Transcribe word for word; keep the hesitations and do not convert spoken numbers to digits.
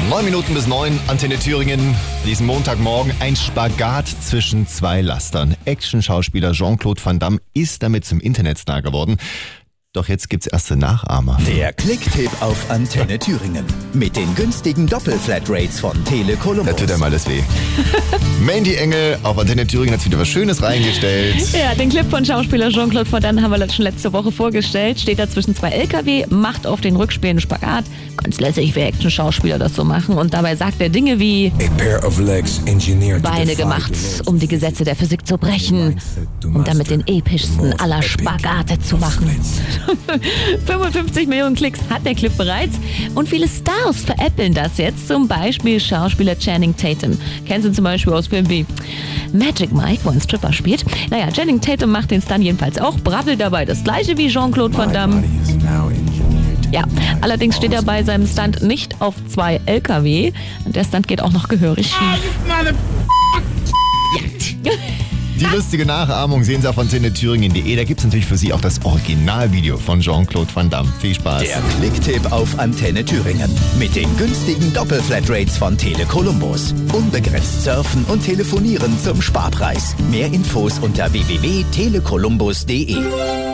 Neun Minuten bis neun, Antenne Thüringen. Diesen Montagmorgen ein Spagat zwischen zwei Lastern. Action-Schauspieler Jean-Claude Van Damme ist damit zum Internetstar geworden. Doch jetzt gibt's erste Nachahmer. Der Klicktipp auf Antenne Thüringen. Mit den günstigen Doppel-Flatrates von Tele Columbus. Da tut einem alles weh. Mandy Engel auf Antenne Thüringen hat wieder was Schönes reingestellt. Ja, den Clip von Schauspieler Jean-Claude Van Damme haben wir schon letzte Woche vorgestellt. Steht da zwischen zwei L K W, macht auf den Rückspielen Spagat. Ganz lässig, wie Action-Schauspieler das so machen. Und dabei sagt er Dinge wie Beine gemacht, um die Gesetze der Physik zu brechen und damit den epischsten aller Spagate zu machen. fünfundfünfzig Millionen Klicks hat der Clip bereits und viele Stars veräppeln das jetzt, zum Beispiel Schauspieler Channing Tatum. Kennen Sie zum Beispiel aus Filmen wie Magic Mike, wo ein Stripper spielt. Naja, Channing Tatum macht den Stunt jedenfalls auch, brabbelt dabei das gleiche wie Jean-Claude Van Damme. Ja, allerdings steht er bei seinem Stunt nicht auf zwei L K W und der Stunt geht auch noch gehörig schief. Ja. Die lustige Nachahmung sehen Sie auf antenne thüringen punkt de. Da gibt es natürlich für Sie auch das Originalvideo von Jean-Claude Van Damme. Viel Spaß. Der Klicktipp auf Antenne Thüringen. Mit den günstigen Doppel-Flatrates von Tele Columbus. Unbegrenzt surfen und telefonieren zum Sparpreis. Mehr Infos unter w w w punkt tele columbus punkt de.